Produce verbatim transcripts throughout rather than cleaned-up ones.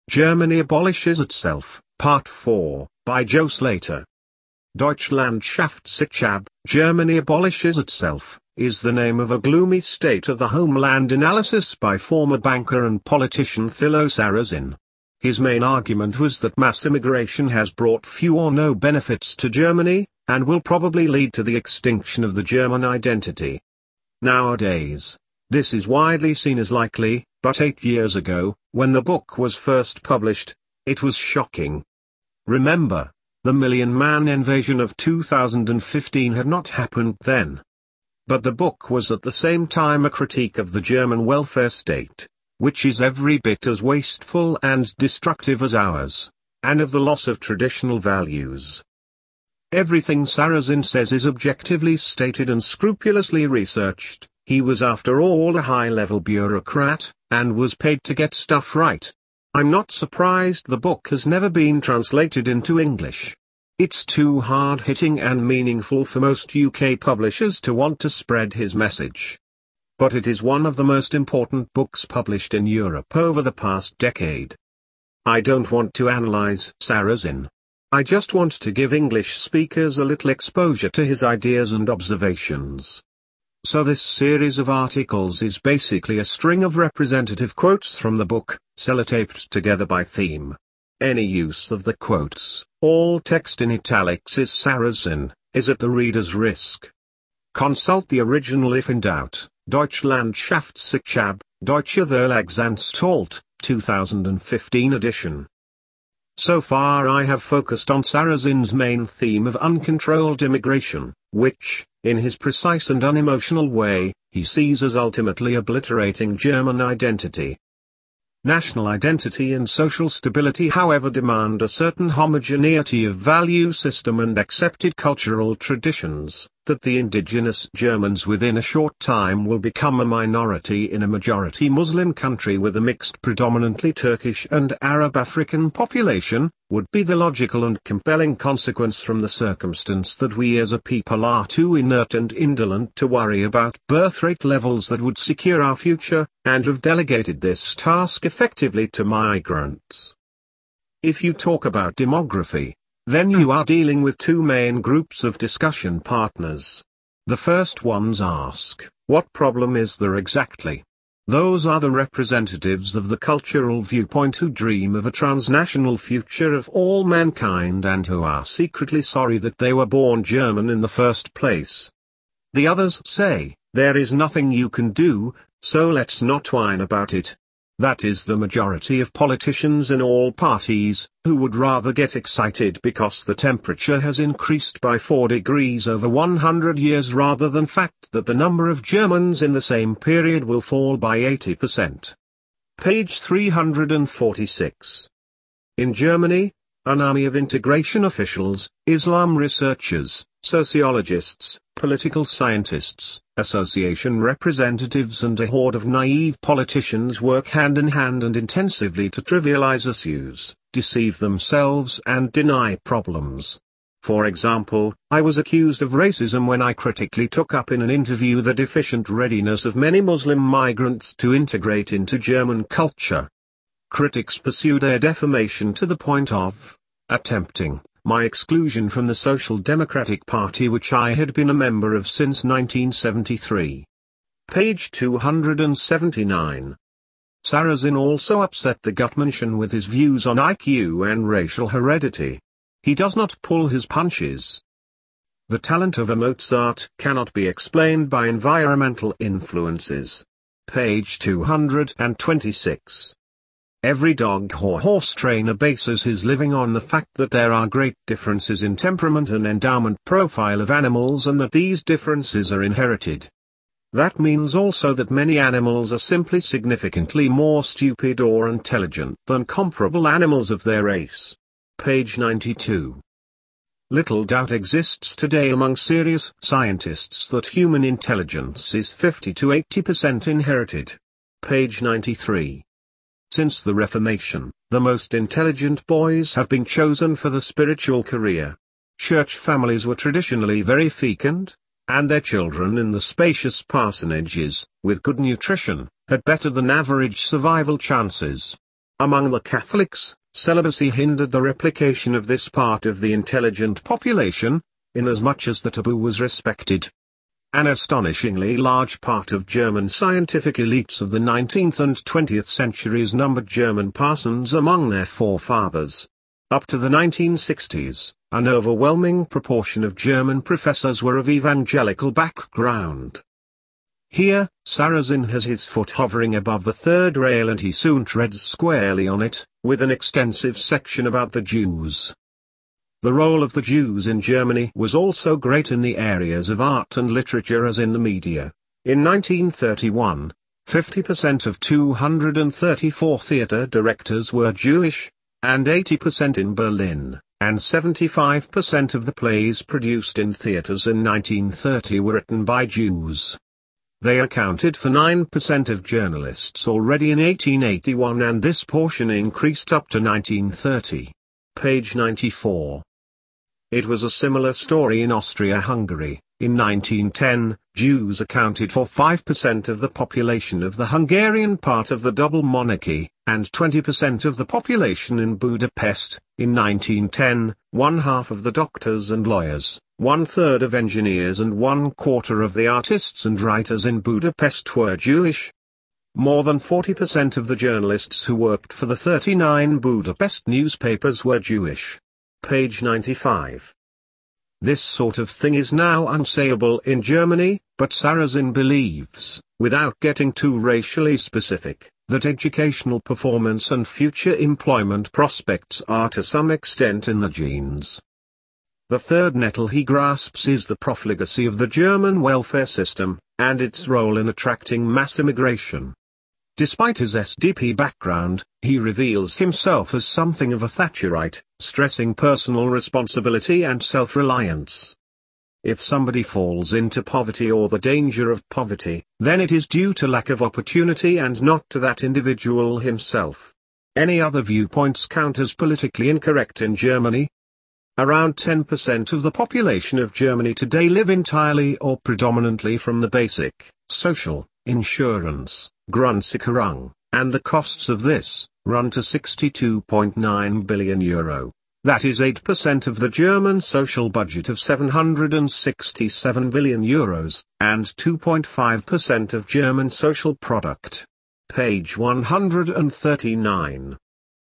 Germany Abolishes Itself, Part four, by Joe Slater. Deutschland schafft sich ab, Germany Abolishes Itself, is the name of a gloomy state of the homeland analysis by former banker and politician Thilo Sarrazin. His main argument was that mass immigration has brought few or no benefits to Germany, and will probably lead to the extinction of the German identity. Nowadays, this is widely seen as likely, but eight years ago, when the book was first published, it was shocking. Remember, the million-man invasion of two thousand fifteen had not happened then. But the book was at the same time a critique of the German welfare state, which is every bit as wasteful and destructive as ours, and of the loss of traditional values. Everything Sarrazin says is objectively stated and scrupulously researched. He was after all a high-level bureaucrat, and was paid to get stuff right. I'm not surprised the book has never been translated into English. It's too hard-hitting and meaningful for most U K publishers to want to spread his message. But it is one of the most important books published in Europe over the past decade. I don't want to analyze Sarrazin. I just want to give English speakers a little exposure to his ideas and observations. So this series of articles is basically a string of representative quotes from the book, sellotaped together by theme. Any use of the quotes, all text in italics is Sarrazin, is at the reader's risk. Consult the original if in doubt. Deutschland schafft sich ab, Deutsche Verlagsanstalt, two thousand fifteen edition. So far I have focused on Sarrazin's main theme of uncontrolled immigration, which, in his precise and unemotional way, he sees as ultimately obliterating German identity. National identity and social stability, however, demand a certain homogeneity of value system and accepted cultural traditions, that the indigenous Germans within a short time will become a minority in a majority Muslim country with a mixed predominantly Turkish and Arab African population, would be the logical and compelling consequence from the circumstance that we as a people are too inert and indolent to worry about birth rate levels that would secure our future, and have delegated this task effectively to migrants. If you talk about demography, then you are dealing with two main groups of discussion partners. The first ones ask, what problem is there exactly? Those are the representatives of the cultural viewpoint who dream of a transnational future of all mankind and who are secretly sorry that they were born German in the first place. The others say, there is nothing you can do, so let's not whine about it. That is the majority of politicians in all parties, who would rather get excited because the temperature has increased by four degrees over one hundred years rather than fact that the number of Germans in the same period will fall by eighty percent. Page three hundred forty-six. In Germany, an army of integration officials, Islam researchers, sociologists, political scientists, association representatives and a horde of naive politicians work hand in hand and intensively to trivialize issues, deceive themselves and deny problems. For example, I was accused of racism when I critically took up in an interview the deficient readiness of many Muslim migrants to integrate into German culture. Critics pursue their defamation to the point of attempting my exclusion from the Social Democratic Party, which I had been a member of since nineteen seventy-three. Page two hundred seventy-nine. Sarrazin also upset the Gutmenschen with his views on I Q and racial heredity. He does not pull his punches. The talent of a Mozart cannot be explained by environmental influences. Page two hundred twenty-six. Every dog or horse trainer bases his living on the fact that there are great differences in temperament and endowment profile of animals and that these differences are inherited. That means also that many animals are simply significantly more stupid or intelligent than comparable animals of their race. Page ninety-two. Little doubt exists today among serious scientists that human intelligence is fifty to eighty percent inherited. Page ninety-three. Since the Reformation, the most intelligent boys have been chosen for the spiritual career. Church families were traditionally very fecund, and their children in the spacious parsonages, with good nutrition, had better than average survival chances. Among the Catholics, celibacy hindered the replication of this part of the intelligent population, inasmuch as the taboo was respected. An astonishingly large part of German scientific elites of the nineteenth and twentieth centuries numbered German parsons among their forefathers. Up to the nineteen sixties, an overwhelming proportion of German professors were of evangelical background. Here, Sarrazin has his foot hovering above the third rail and he soon treads squarely on it, with an extensive section about the Jews. The role of the Jews in Germany was also great in the areas of art and literature as in the media. In nineteen thirty-one, fifty percent of two hundred thirty-four theatre directors were Jewish, and eighty percent in Berlin, and seventy-five percent of the plays produced in theatres in nineteen thirty were written by Jews. They accounted for nine percent of journalists already in eighteen eighty-one, and this portion increased up to nineteen thirty. Page ninety-four. It was a similar story in Austria-Hungary. In nineteen ten, Jews accounted for five percent of the population of the Hungarian part of the double monarchy, and twenty percent of the population in Budapest. In nineteen ten, one half of the doctors and lawyers, one third of engineers and one quarter of the artists and writers in Budapest were Jewish. More than forty percent of the journalists who worked for the thirty-nine Budapest newspapers were Jewish. Page ninety-five. This sort of thing is now unsayable in Germany, but Sarrazin believes, without getting too racially specific, that educational performance and future employment prospects are to some extent in the genes. The third nettle he grasps is the profligacy of the German welfare system, and its role in attracting mass immigration. Despite his S D P background, he reveals himself as something of a Thatcherite, stressing personal responsibility and self-reliance. If somebody falls into poverty or the danger of poverty, then it is due to lack of opportunity and not to that individual himself. Any other viewpoints count as politically incorrect in Germany. Around ten percent of the population of Germany today live entirely or predominantly from the basic, social, insurance, Grundsicherung, and the costs of this, run to sixty-two point nine billion euro. That is eight percent of the German social budget of seven hundred sixty-seven billion euros, and two point five percent of German social product. Page one hundred thirty-nine.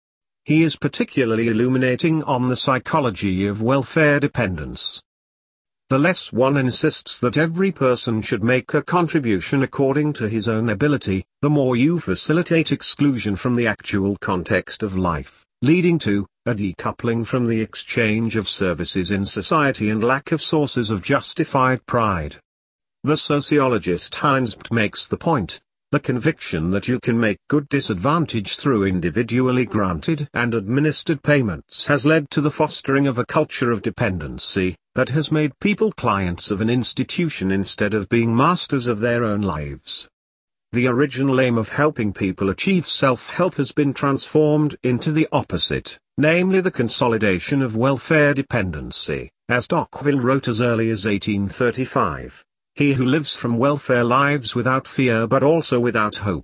He is particularly illuminating on the psychology of welfare dependence. The less one insists that every person should make a contribution according to his own ability, the more you facilitate exclusion from the actual context of life, leading to a decoupling from the exchange of services in society and lack of sources of justified pride. The sociologist Heinz Pitt makes the point: the conviction that you can make good disadvantage through individually granted and administered payments has led to the fostering of a culture of dependency, that has made people clients of an institution instead of being masters of their own lives. The original aim of helping people achieve self-help has been transformed into the opposite, namely the consolidation of welfare dependency, as Tocqueville wrote as early as eighteen thirty-five. He who lives from welfare lives without fear but also without hope.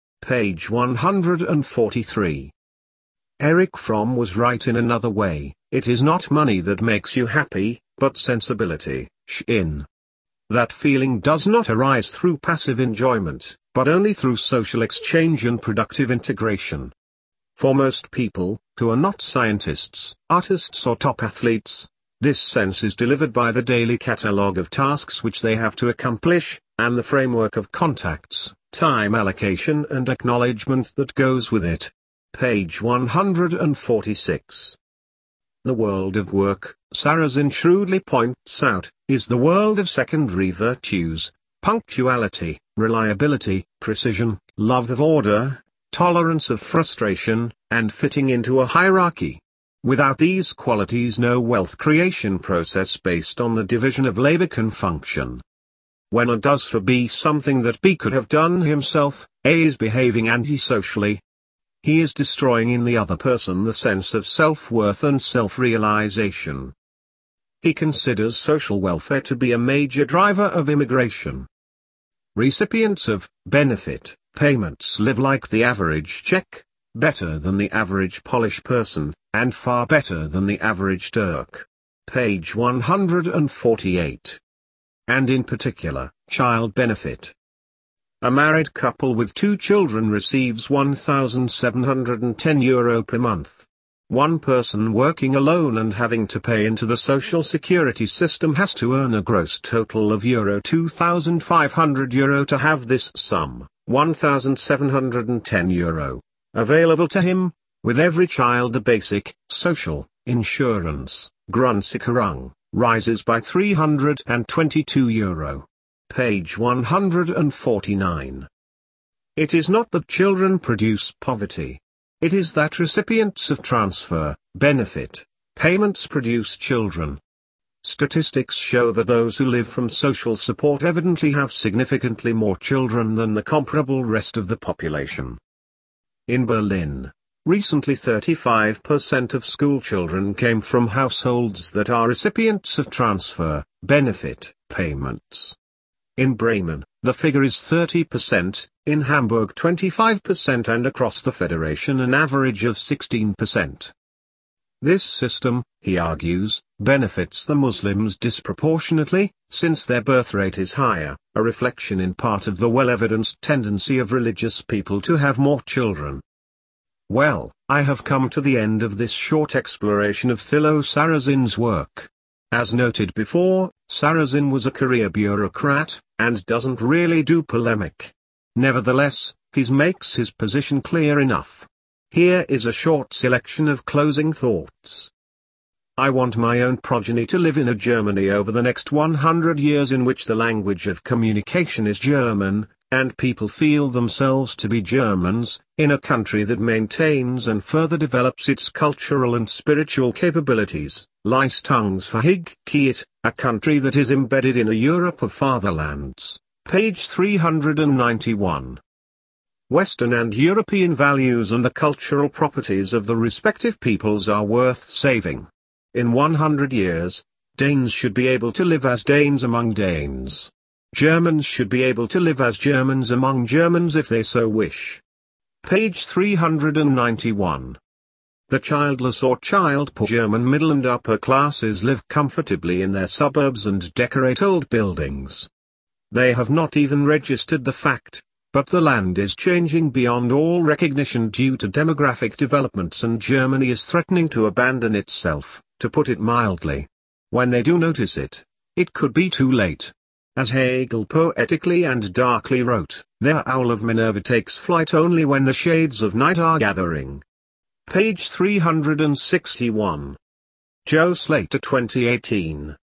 Page one hundred forty-three. Erich Fromm was right in another way: it is not money that makes you happy, but sensibility. Shin. That feeling does not arise through passive enjoyment, but only through social exchange and productive integration. For most people, who are not scientists, artists or top athletes, this sense is delivered by the daily catalogue of tasks which they have to accomplish, and the framework of contacts, time allocation and acknowledgement that goes with it. Page one hundred forty-six. The world of work, Sarrazin shrewdly points out, is the world of secondary virtues: punctuality, reliability, precision, love of order, tolerance of frustration, and fitting into a hierarchy. Without these qualities no wealth creation process based on the division of labor can function. When A does for B something that B could have done himself, A is behaving antisocially. He is destroying in the other person the sense of self-worth and self-realization. He considers social welfare to be a major driver of immigration. Recipients of benefit payments live like the average Czech, better than the average Polish person, and far better than the average Turk. Page one hundred forty-eight. And in particular, child benefit. A married couple with two children receives one thousand seven hundred ten euro per month. One person working alone and having to pay into the social security system has to earn a gross total of euro two thousand five hundred euro to have this sum, one thousand seven hundred ten euro, available to him. With every child the basic, social, insurance, Grundsicherung, rises by three hundred twenty-two euro. Page one hundred forty-nine. It is not that children produce poverty. It is that recipients of transfer, benefit, payments produce children. Statistics show that those who live from social support evidently have significantly more children than the comparable rest of the population. In Berlin, recently thirty-five percent of schoolchildren came from households that are recipients of transfer, benefit, payments. In Bremen, the figure is thirty percent, in Hamburg twenty-five percent and across the Federation an average of sixteen percent. This system, he argues, benefits the Muslims disproportionately, since their birth rate is higher, a reflection in part of the well-evidenced tendency of religious people to have more children. Well, I have come to the end of this short exploration of Thilo Sarrazin's work. As noted before, Sarrazin was a career bureaucrat, and doesn't really do polemic. Nevertheless, he makes his position clear enough. Here is a short selection of closing thoughts. I want my own progeny to live in a Germany over the next one hundred years in which the language of communication is German, and people feel themselves to be Germans, in a country that maintains and further develops its cultural and spiritual capabilities, Leistungsfähigkeit, a country that is embedded in a Europe of fatherlands. Page three hundred ninety-one. Western and European values and the cultural properties of the respective peoples are worth saving. In one hundred years, Danes should be able to live as Danes among Danes. Germans should be able to live as Germans among Germans if they so wish. Page three hundred ninety-one. The childless or child-poor German middle and upper classes live comfortably in their suburbs and decorate old buildings. They have not even registered the fact, but the land is changing beyond all recognition due to demographic developments, and Germany is threatening to abandon itself, to put it mildly. When they do notice it, it could be too late. As Hegel poetically and darkly wrote, their owl of Minerva takes flight only when the shades of night are gathering. Page three hundred sixty-one. Joe Slater twenty eighteen.